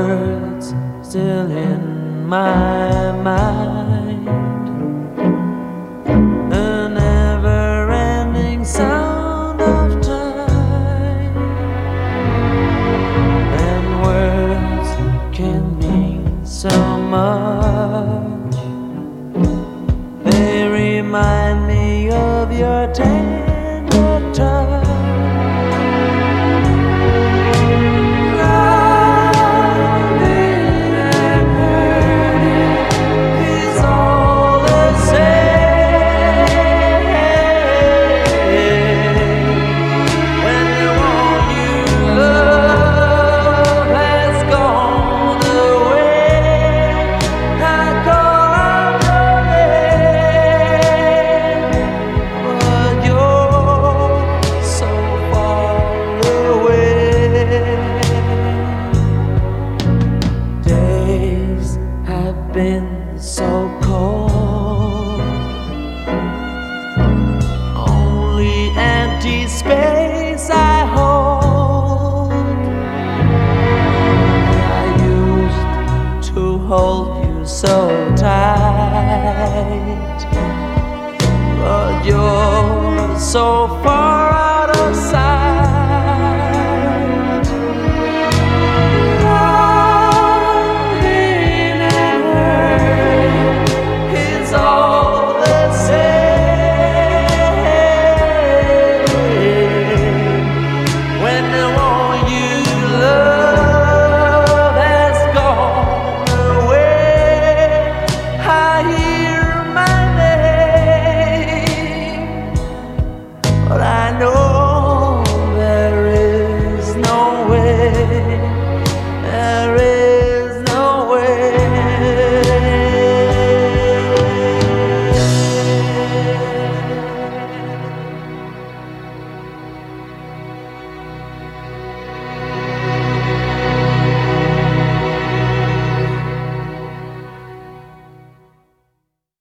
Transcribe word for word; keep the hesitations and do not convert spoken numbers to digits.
words still in my mind, the never-ending sound of time, and words can mean so much. They remind me of your tender touch. Been so cold, only empty space I hold. I used to hold you so tight, but you're so far